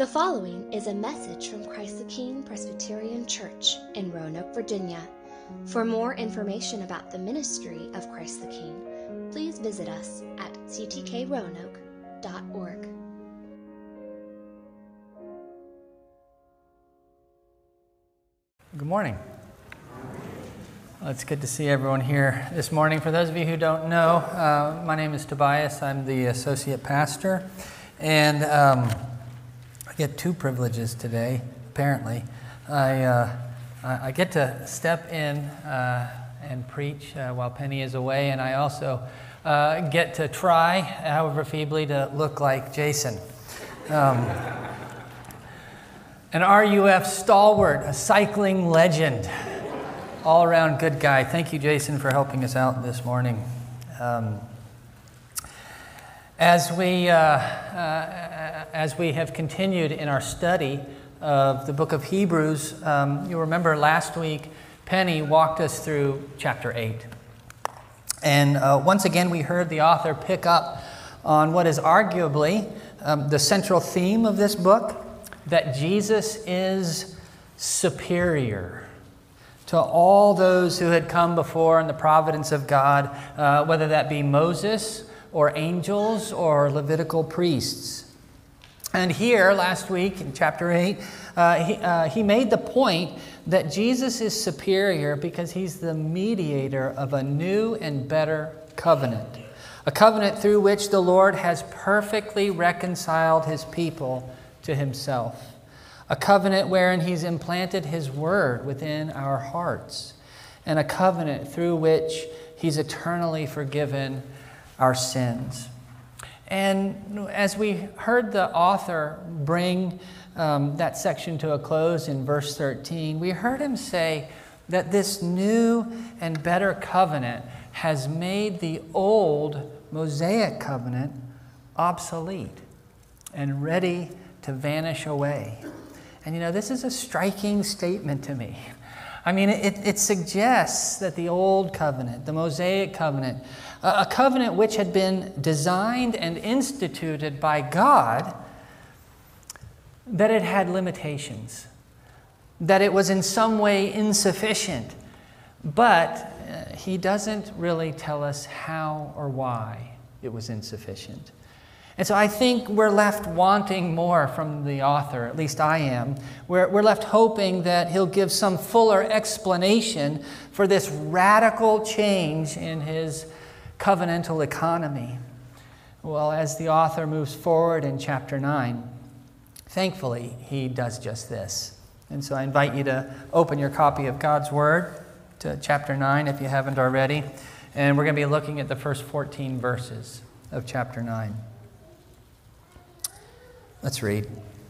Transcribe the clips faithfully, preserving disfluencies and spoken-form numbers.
The following is a message from Christ the King Presbyterian Church in Roanoke, Virginia. For more information about the ministry of Christ the King, please visit us at c t k roanoke dot org. Good morning. Well, it's good to see everyone here this morning. For those of you who don't know, uh, my name is Tobias. I'm the associate pastor, and um, I get two privileges today, apparently. I, uh, I get to step in uh, and preach uh, while Penny is away, and I also uh, get to try, however feebly, to look like Jason. Um, an R U F stalwart, a cycling legend, all-around good guy. Thank you, Jason, for helping us out this morning. Um, As we, uh, uh, as we have continued in our study of the book of Hebrews, um, you'll remember last week, Penny walked us through chapter eight. And uh, once again, we heard the author pick up on what is arguably um, the central theme of this book, that Jesus is superior to all those who had come before in the providence of God, uh, whether that be Moses, or angels, or Levitical priests. And here, last week, in chapter eight, uh, he, uh, he made the point that Jesus is superior because he's the mediator of a new and better covenant. A covenant through which the Lord has perfectly reconciled his people to himself. A covenant wherein he's implanted his word within our hearts. And a covenant through which he's eternally forgiven our sins. And as we heard the author bring um, that section to a close in verse thirteen, we heard him say that this new and better covenant has made the old Mosaic covenant obsolete and ready to vanish away. And you know, this is a striking statement to me. I mean, it, it suggests that the old covenant, the Mosaic covenant, a covenant which had been designed and instituted by God, that it had limitations, that it was in some way insufficient. But uh, he doesn't really tell us how or why it was insufficient. And so I think we're left wanting more from the author, at least I am. We're, we're left hoping that he'll give some fuller explanation for this radical change in his covenantal economy. Well, as the author moves forward in chapter nine, thankfully, he does just this. And so I invite you to open your copy of God's Word to chapter nine if you haven't already. And we're going to be looking at the first fourteen verses of chapter nine. Let's read.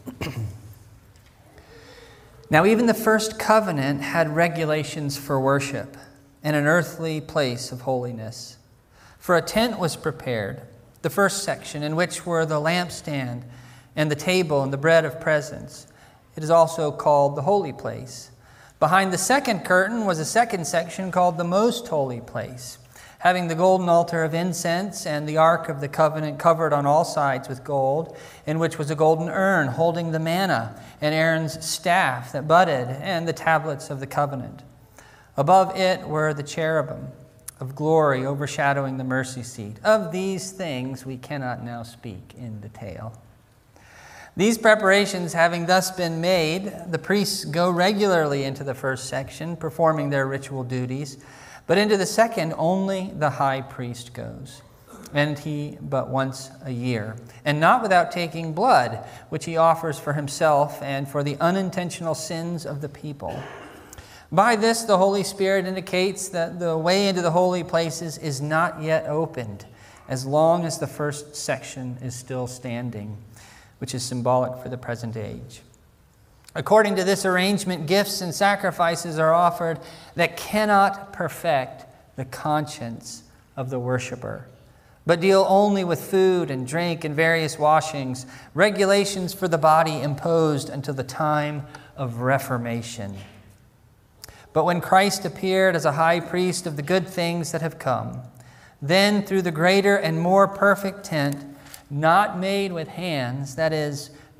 Now, even the first covenant had regulations for worship and an earthly place of holiness. For a tent was prepared, the first section, in which were the lampstand and the table and the bread of presence. It is also called the holy place. Behind the second curtain was a second section called the most holy place, having the golden altar of incense and the ark of the covenant covered on all sides with gold, in which was a golden urn holding the manna and Aaron's staff that budded and the tablets of the covenant. Above it were the cherubim of glory overshadowing the mercy seat. Of these things we cannot now speak in detail. These preparations having thus been made, the priests go regularly into the first section, performing their ritual duties. But into the second, only the high priest goes, and he but once a year, and not without taking blood, which he offers for himself and for the unintentional sins of the people. By this, the Holy Spirit indicates that the way into the holy places is not yet opened, as long as the first section is still standing, which is symbolic for the present age. According to this arrangement, gifts and sacrifices are offered that cannot perfect the conscience of the worshiper, but deal only with food and drink and various washings, regulations for the body imposed until the time of Reformation. But when Christ appeared as a high priest of the good things that have come, then through the greater and more perfect tent, not made with hands, that is,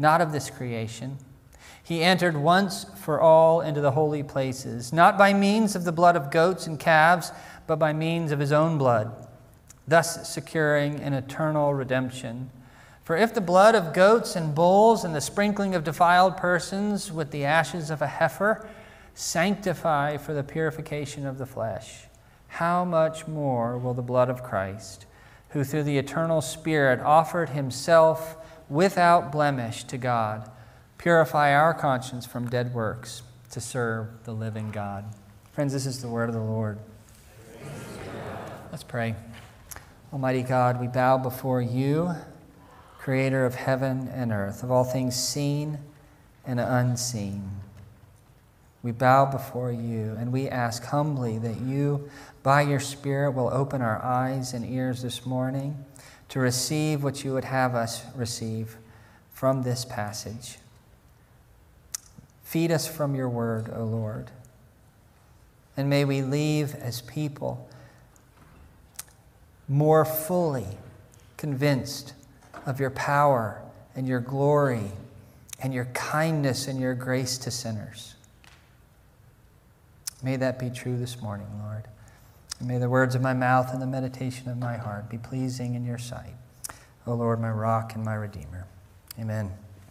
not of this creation. He entered once for all into the holy places, not by means of the blood of goats and calves, but by means of his own blood, thus securing an eternal redemption. For if the blood of goats and bulls and the sprinkling of defiled persons with the ashes of a heifer sanctify for the purification of the flesh, how much more will the blood of Christ, who through the eternal Spirit offered himself without blemish to God, purify our conscience from dead works to serve the living God. Friends, this is the word of the Lord. Let's pray. Almighty God, we bow before you, creator of heaven and earth, of all things seen and unseen. We bow before you and we ask humbly that you, by your Spirit, will open our eyes and ears this morning to receive what you would have us receive from this passage. Feed us from your word, O Lord. And may we leave as people more fully convinced of your power and your glory and your kindness and your grace to sinners. May that be true this morning, Lord. And may the words of my mouth and the meditation of my heart be pleasing in your sight, O Lord, my rock and my redeemer. Amen.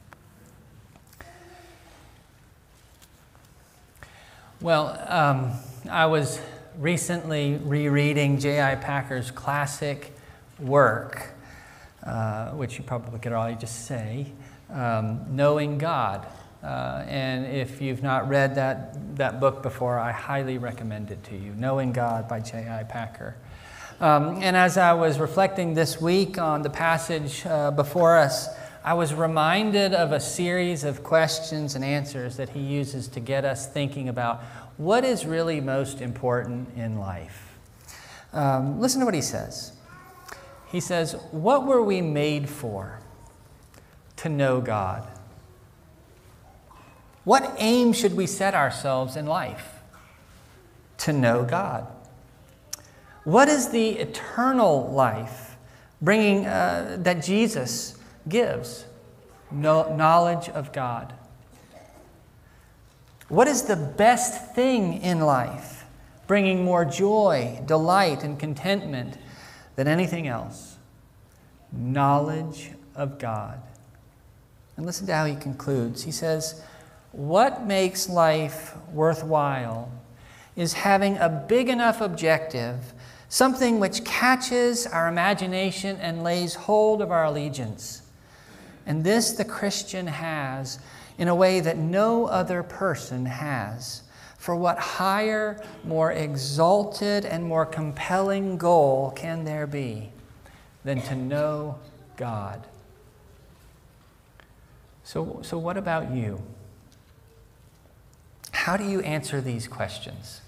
Well, um, I was recently rereading J I Packer's classic work, uh, which you probably could already just say, um, Knowing God. Uh, and if you've not read that, that book before, I highly recommend it to you, Knowing God by J I Packer. Um, and as I was reflecting this week on the passage uh, before us, I was reminded of a series of questions and answers that he uses to get us thinking about what is really most important in life. Um, listen to what he says. He says, what were we made for? To know God. What aim should we set ourselves in life? To know God. What is the eternal life bringing uh, that Jesus gives? No, knowledge of God. What is the best thing in life bringing more joy, delight, and contentment than anything else? Knowledge of God. And listen to how he concludes. He says, what makes life worthwhile is having a big enough objective, something which catches our imagination and lays hold of our allegiance. And this the Christian has in a way that no other person has. For what higher, more exalted, and more compelling goal can there be than to know God? So, so what about you? How do you answer these questions?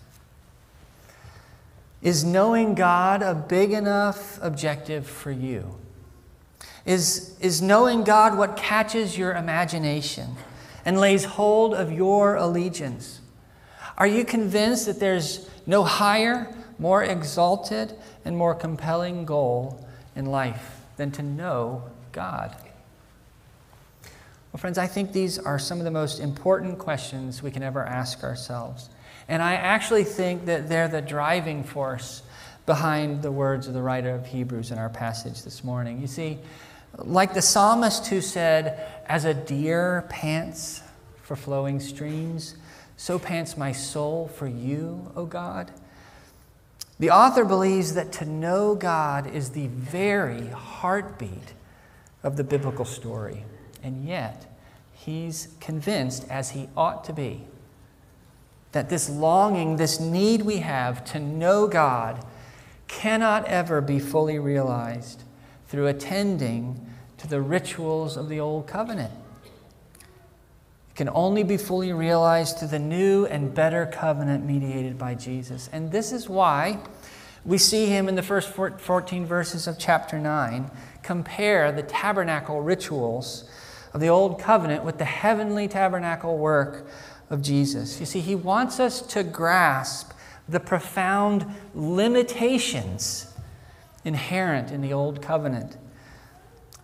Is knowing God a big enough objective for you? Is, is knowing God what catches your imagination and lays hold of your allegiance? Are you convinced that there's no higher, more exalted, and more compelling goal in life than to know God? Well, friends, I think these are some of the most important questions we can ever ask ourselves. And I actually think that they're the driving force behind the words of the writer of Hebrews in our passage this morning. You see, like the psalmist who said, as a deer pants for flowing streams, so pants my soul for you, O God. The author believes that to know God is the very heartbeat of the biblical story. And yet, he's convinced, as he ought to be, that this longing, this need we have to know God cannot ever be fully realized through attending to the rituals of the Old Covenant. It can only be fully realized through the new and better covenant mediated by Jesus. And this is why we see him in the first fourteen verses of chapter nine compare the tabernacle rituals of the Old Covenant with the heavenly tabernacle work of Jesus. You see, he wants us to grasp the profound limitations inherent in the Old Covenant.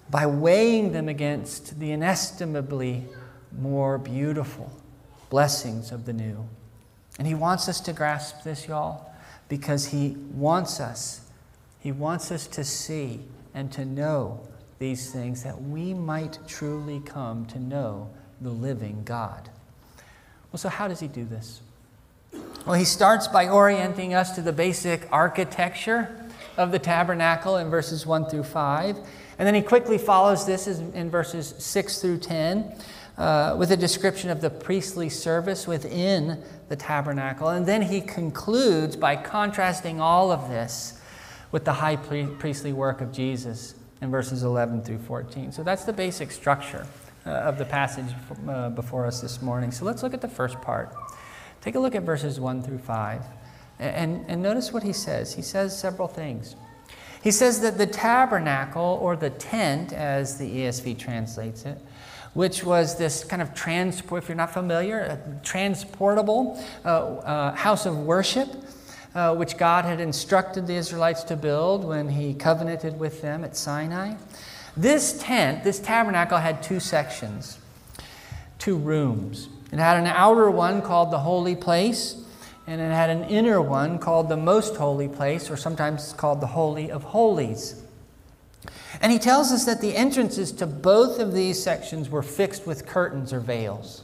by weighing them against the inestimably more beautiful blessings of the new. And he wants us to grasp this, y'all, because he wants us, he wants us to see and to know these things, that we might truly come to know the living God. Well, so how does he do this? Well, he starts by orienting us to the basic architecture of the tabernacle in verses one through five. And then he quickly follows this in verses six through ten uh, with a description of the priestly service within the tabernacle. And then he concludes by contrasting all of this with the high priestly work of Jesus in verses eleven through fourteen. So that's the basic structure uh, of the passage uh, before us this morning. So let's look at the first part. Take a look at verses one through five. And, and notice what he says. He says several things. He says that the tabernacle, or the tent, as the E S V translates it, which was this kind of transport, if you're not familiar, a transportable uh, uh, house of worship, uh, which God had instructed the Israelites to build when he covenanted with them at Sinai. This tent, this tabernacle, had two sections, two rooms. It had an outer one called the Holy Place, and it had an inner one called the Most Holy Place, or sometimes called the Holy of Holies. And he tells us that the entrances to both of these sections were fixed with curtains or veils.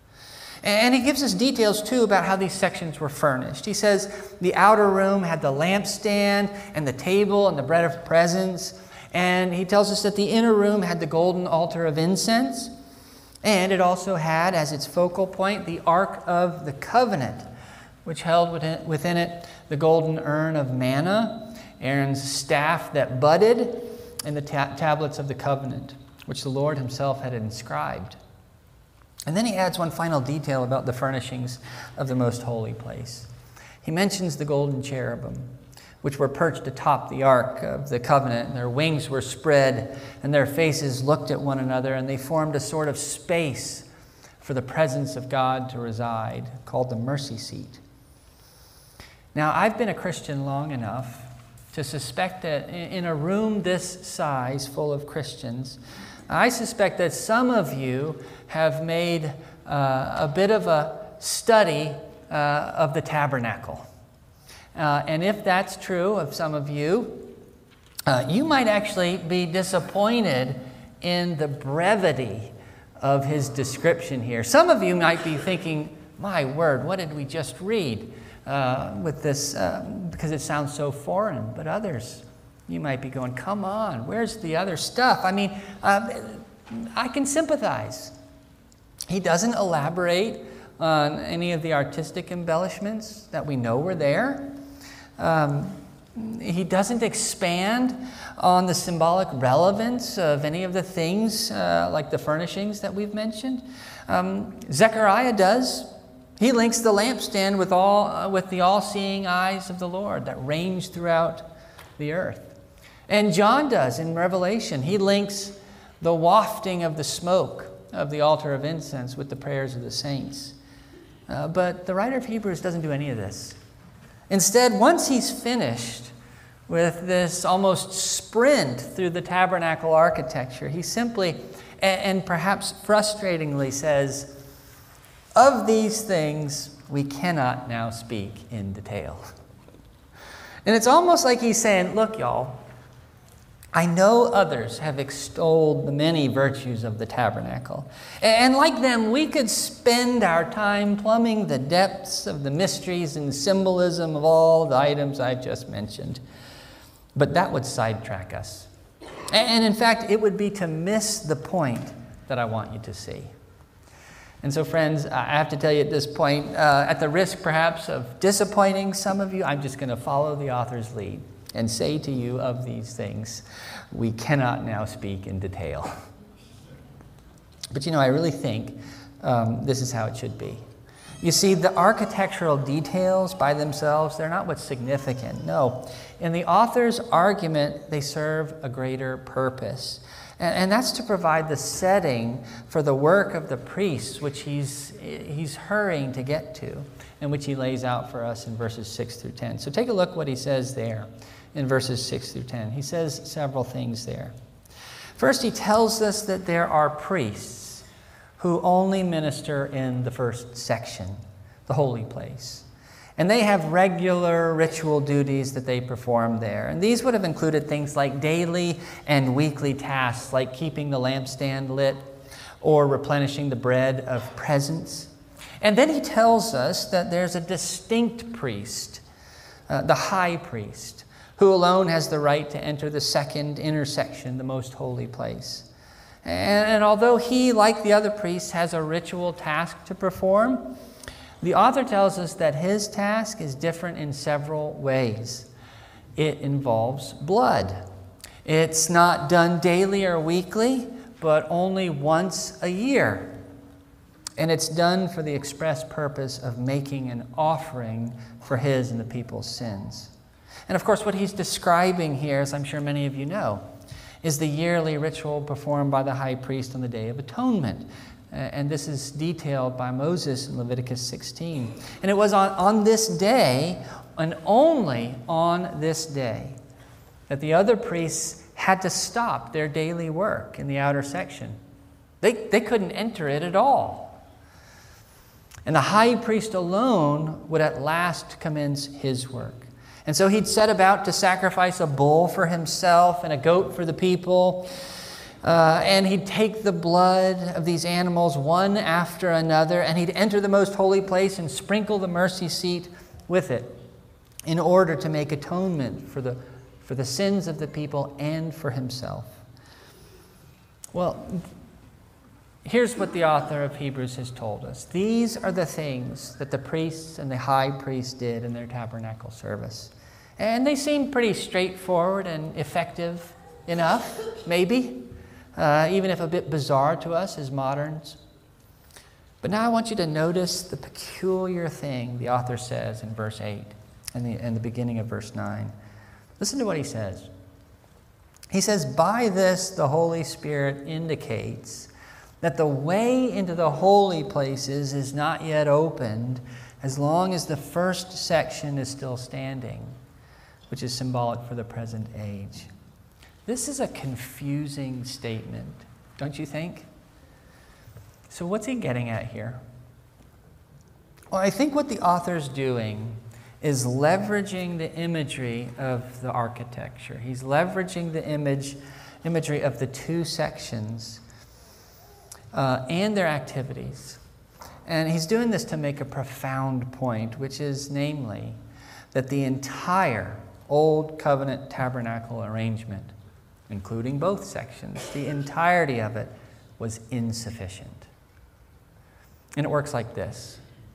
And he gives us details, too, about how these sections were furnished. He says the outer room had the lampstand and the table and the bread of presence. And he tells us that the inner room had the golden altar of incense. And it also had, as its focal point, the Ark of the Covenant, which held within, within it the golden urn of manna, Aaron's staff that budded, and the ta- tablets of the covenant, which the Lord himself had inscribed. And then he adds one final detail about the furnishings of the most holy place. He mentions the golden cherubim, which were perched atop the ark of the covenant, and their wings were spread, and their faces looked at one another, and they formed a sort of space for the presence of God to reside, called the mercy seat. Now, I've been a Christian long enough to suspect that in a room this size full of Christians, I suspect that some of you have made uh, a bit of a study uh, of the tabernacle. Uh, and if that's true of some of you, uh, you might actually be disappointed in the brevity of his description here. Some of you might be thinking, my word, what did we just read? Uh, with this, uh, because it sounds so foreign. But others, you might be going, come on, where's the other stuff? I mean, uh, I can sympathize. He doesn't elaborate on any of the artistic embellishments that we know were there. Um, he doesn't expand on the symbolic relevance of any of the things, uh, like the furnishings that we've mentioned. Um, Zechariah does. He links the lampstand with all uh, with the all-seeing eyes of the Lord that range throughout the earth. And John does in Revelation. He links the wafting of the smoke of the altar of incense with the prayers of the saints. Uh, but the writer of Hebrews doesn't do any of this. Instead, once he's finished with this almost sprint through the tabernacle architecture, he simply, and, and perhaps frustratingly, says, of these things, we cannot now speak in detail. And it's almost like he's saying, look, y'all, I know others have extolled the many virtues of the tabernacle. And like them, we could spend our time plumbing the depths of the mysteries and symbolism of all the items I've just mentioned. But that would sidetrack us. And in fact, it would be to miss the point that I want you to see. And so, friends, I have to tell you at this point, uh, at the risk perhaps of disappointing some of you, I'm just going to follow the author's lead and say to you, of these things, we cannot now speak in detail. But you know, I really think um, this is how it should be. You see, the architectural details by themselves, they're not what's significant. No, in the author's argument, they serve a greater purpose. And that's to provide the setting for the work of the priests, which he's, he's hurrying to get to, and which he lays out for us in verses six through ten. So take a look what he says there in verses six through ten. He says several things there. First, he tells us that there are priests who only minister in the first section, the holy place. And they have regular ritual duties that they perform there. And these would have included things like daily and weekly tasks, like keeping the lampstand lit or replenishing the bread of presence. And then he tells us that there's a distinct priest, uh, the high priest, who alone has the right to enter the second intersection, the most holy place. And, and although he, like the other priests, has a ritual task to perform, the author tells us that his task is different in several ways. It involves blood. It's not done daily or weekly, but only once a year. And it's done for the express purpose of making an offering for his and the people's sins. And of course, what he's describing here, as I'm sure many of you know, is the yearly ritual performed by the high priest on the Day of Atonement. And this is detailed by Moses in Leviticus sixteen. And it was on, on this day, and only on this day, that the other priests had to stop their daily work in the outer section. They, they couldn't enter it at all. And the high priest alone would at last commence his work. And so he'd set about to sacrifice a bull for himself and a goat for the people. Uh, and he'd take the blood of these animals one after another, and he'd enter the most holy place and sprinkle the mercy seat with it in order to make atonement for the, for the sins of the people and for himself. Well, here's what the author of Hebrews has told us. These are the things that the priests and the high priest did in their tabernacle service. And they seem pretty straightforward and effective enough, maybe. Uh, even if a bit bizarre to us as moderns. But now I want you to notice the peculiar thing the author says in verse eight and the, and the beginning of verse nine. Listen to what he says. He says, "By this the Holy Spirit indicates that the way into the holy places is not yet opened as long as the first section is still standing," which is symbolic for the present age. This is a confusing statement, don't you think? So what's he getting at here? Well, I think what the author's doing is leveraging the imagery of the architecture. He's leveraging the image, imagery of the two sections uh, and their activities. And he's doing this to make a profound point, which is namely that the entire Old Covenant tabernacle arrangement, including both sections, the entirety of it was insufficient. And it works like this.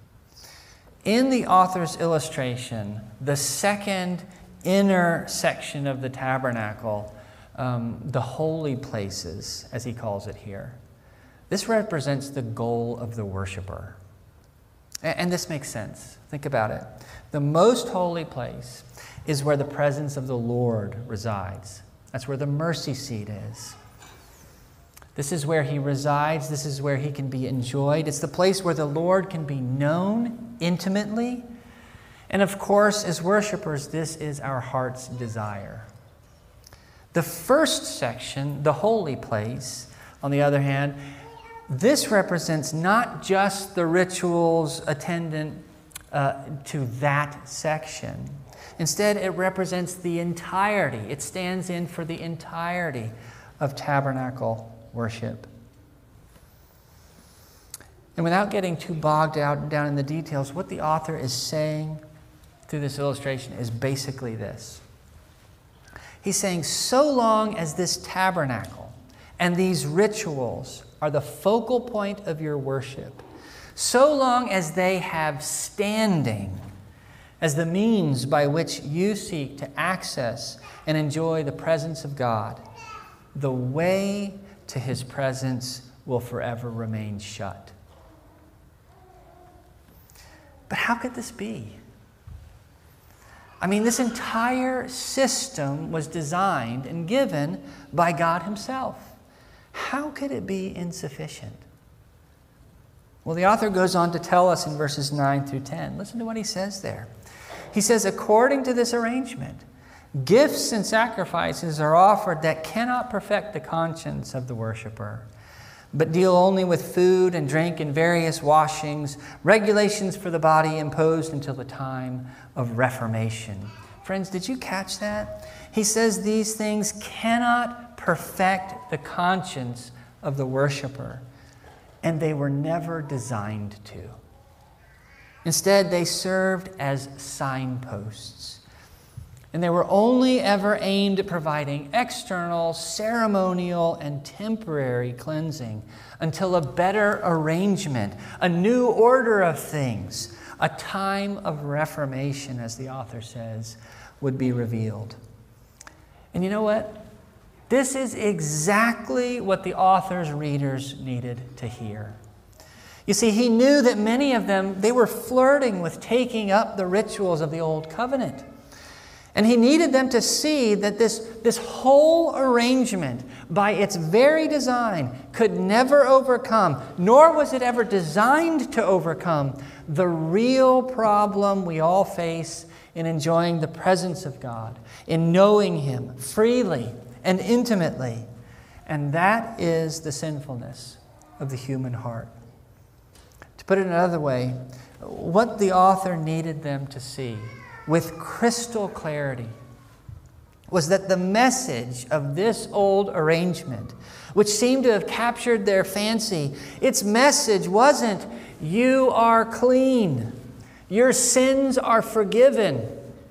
In the author's illustration, the second inner section of the tabernacle, um, the holy places, as he calls it here, this represents the goal of the worshiper. And, and this makes sense. Think about it. The most holy place is where the presence of the Lord resides. That's where the mercy seat is. This is where he resides. This is where he can be enjoyed. It's the place where the Lord can be known intimately. And of course, as worshipers, this is our heart's desire. The first section, the holy place, on the other hand, this represents not just the rituals attendant uh, to that section. Instead, it represents the entirety. It stands in for the entirety of tabernacle worship. And without getting too bogged out down in the details, what the author is saying through this illustration is basically this. He's saying, so long as this tabernacle and these rituals are the focal point of your worship, so long as they have standing as the means by which you seek to access and enjoy the presence of God, the way to his presence will forever remain shut. But how could this be? I mean, this entire system was designed and given by God himself. How could it be insufficient? Well, the author goes on to tell us in verses nine through ten. Listen to what he says there. He says, according to this arrangement, Gifts and sacrifices are offered that cannot perfect the conscience of the worshiper, but deal only with food and drink and various washings, regulations for the body imposed until the time of Reformation. Friends, did you catch that? He says these things cannot perfect the conscience of the worshiper, and they were never designed to. Instead, they served as signposts, and they were only ever aimed at providing external, ceremonial, and temporary cleansing until a better arrangement, a new order of things, a time of reformation, as the author says, would be revealed. And you know what? This is exactly what the author's readers needed to hear. You see, he knew that many of them, they were flirting with taking up the rituals of the Old Covenant. And he needed them to see that this, this whole arrangement, by its very design, could never overcome, nor was it ever designed to overcome, the real problem we all face in enjoying the presence of God, in knowing Him freely and intimately. And that is the sinfulness of the human heart. To put it another way, what the author needed them to see with crystal clarity was that the message of this old arrangement, which seemed to have captured their fancy, its message wasn't, "You are clean. Your sins are forgiven.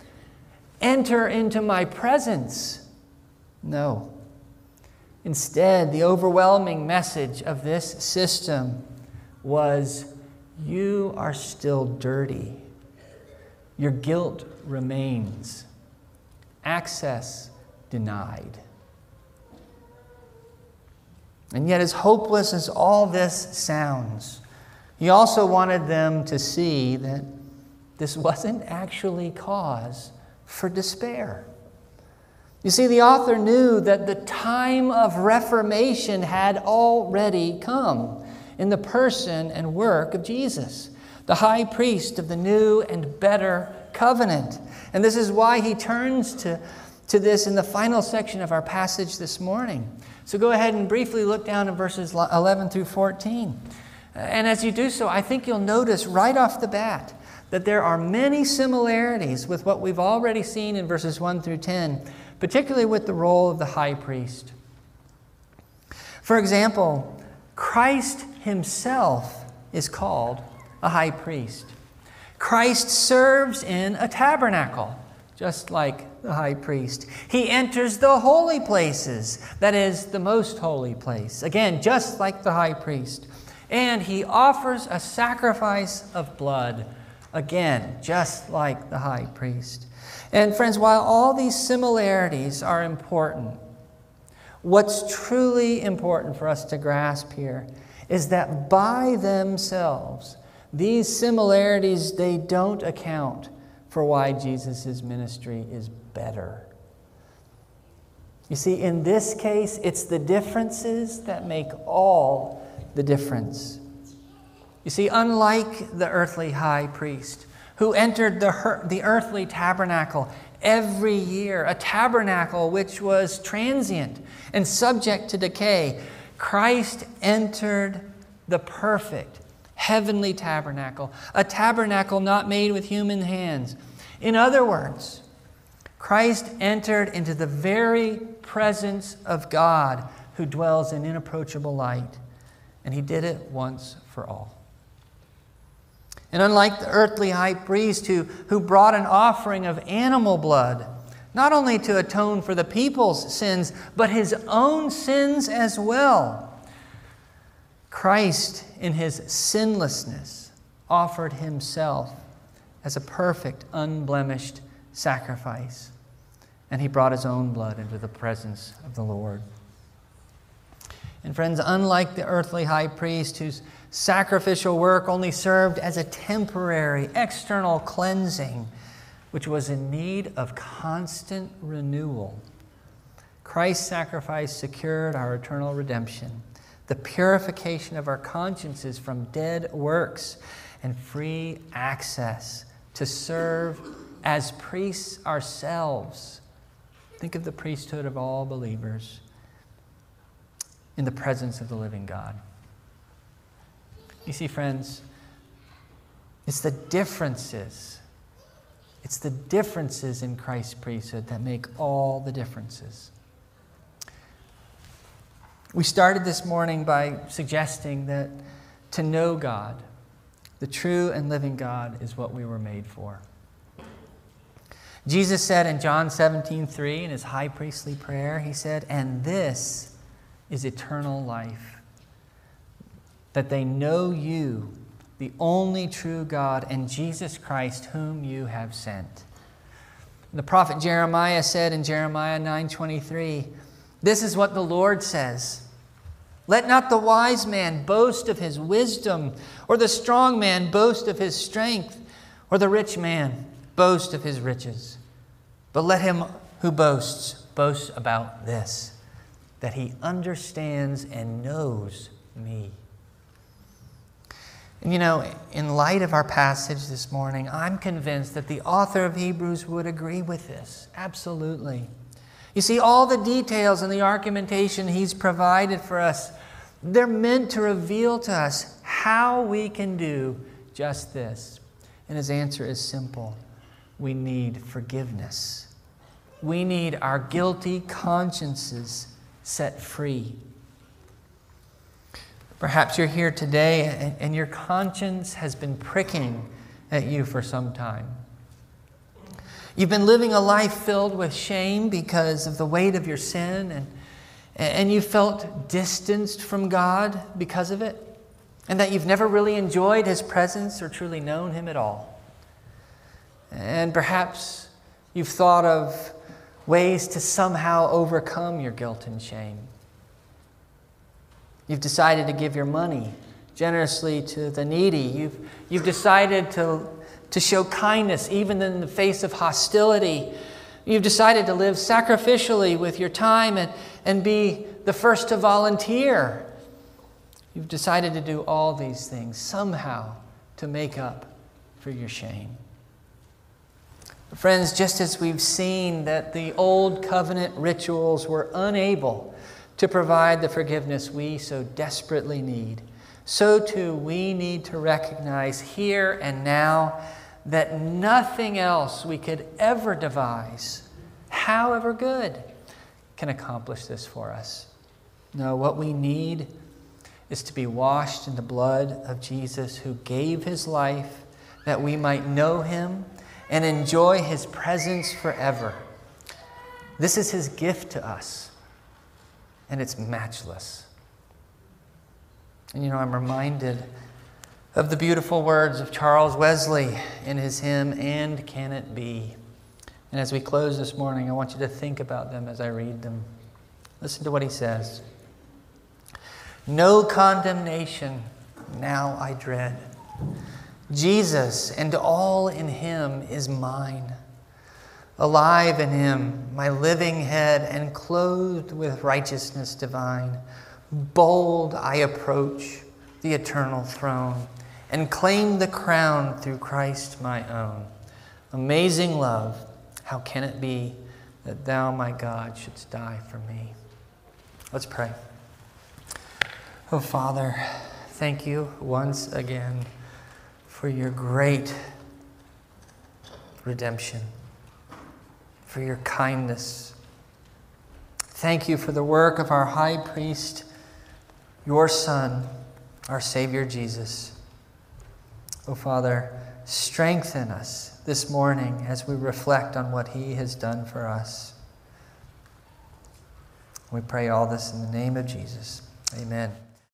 Enter into my presence." No. Instead, the overwhelming message of this system was, "You are still dirty. Your guilt remains. Access denied." And yet, as hopeless as all this sounds, he also wanted them to see that this wasn't actually cause for despair. You see, the author knew that the time of reformation had already come in the person and work of Jesus, the high priest of the new and better covenant. And this is why he turns to, to this in the final section of our passage this morning. So go ahead and briefly look down at verses eleven through fourteen. And as you do so, I think you'll notice right off the bat that there are many similarities with what we've already seen in verses one through ten, particularly with the role of the high priest. For example, Christ himself is called a high priest. Christ serves in a tabernacle, just like the high priest. He enters the holy places, that is, the most holy place, again, just like the high priest. And he offers a sacrifice of blood, again, just like the high priest. And friends, while all these similarities are important, what's truly important for us to grasp here is that by themselves, these similarities, they don't account for why Jesus' ministry is better. You see, in this case, it's the differences that make all the difference. You see, unlike the earthly high priest who entered the, the earthly tabernacle every year, a tabernacle which was transient and subject to decay, Christ entered the perfect heavenly tabernacle, a tabernacle not made with human hands. In other words, Christ entered into the very presence of God who dwells in inapproachable light, and he did it once for all. And unlike the earthly high priest who, who brought an offering of animal blood, not only to atone for the people's sins, but his own sins as well, Christ, in his sinlessness, offered himself as a perfect, unblemished sacrifice. And he brought his own blood into the presence of the Lord. And friends, unlike the earthly high priest whose sacrificial work only served as a temporary external cleansing, which was in need of constant renewal, Christ's sacrifice secured our eternal redemption, the purification of our consciences from dead works, and free access to serve as priests ourselves Think of the priesthood of all believers in the presence of the living God. You see, friends, it's the differences. It's the differences in Christ's priesthood that make all the differences. We started this morning by suggesting that to know God, the true and living God, is what we were made for. Jesus said in John seventeen three, in his high priestly prayer, he said, "And this is eternal life, that they know you, the only true God, and Jesus Christ, whom you have sent." The prophet Jeremiah said in Jeremiah nine twenty-three, "This is what the Lord says. Let not the wise man boast of his wisdom, or the strong man boast of his strength, or the rich man boast of his riches. But let him who boasts boast about this, that he understands and knows me." And you know, in light of our passage this morning, I'm convinced that the author of Hebrews would agree with this. Absolutely. You see, all the details and the argumentation he's provided for us, they're meant to reveal to us how we can do just this. And his answer is simple. We need forgiveness. We need our guilty consciences set free. Perhaps you're here today and your conscience has been pricking at you for some time. You've been living a life filled with shame because of the weight of your sin, and, and you felt distanced from God because of it, and that you've never really enjoyed his presence or truly known him at all. And perhaps you've thought of ways to somehow overcome your guilt and shame. You've decided to give your money generously to the needy. You've, you've decided to, to show kindness even in the face of hostility. You've decided to live sacrificially with your time and, and be the first to volunteer. You've decided to do all these things somehow to make up for your shame. Friends, just as we've seen that the old covenant rituals were unable to provide the forgiveness we so desperately need, so too we need to recognize here and now that nothing else we could ever devise, however good, can accomplish this for us. No, what we need is to be washed in the blood of Jesus, who gave his life that we might know him and enjoy his presence forever. This is his gift to us, and it's matchless. And you know, I'm reminded of the beautiful words of Charles Wesley in his hymn, "And Can It Be?" And as we close this morning, I want you to think about them as I read them. Listen to what he says. "No condemnation now I dread. Jesus and all in him is mine. Alive in him, my living head, and clothed with righteousness divine. Bold I approach the eternal throne, and claim the crown through Christ my own. Amazing love, how can it be that thou, my God, shouldst die for me?" Let's pray. Oh, Father, thank you once again for your great redemption, for your kindness. Thank you for the work of our high priest, your Son, our Savior Jesus. Oh, Father, strengthen us this morning as we reflect on what he has done for us. We pray all this in the name of Jesus. Amen.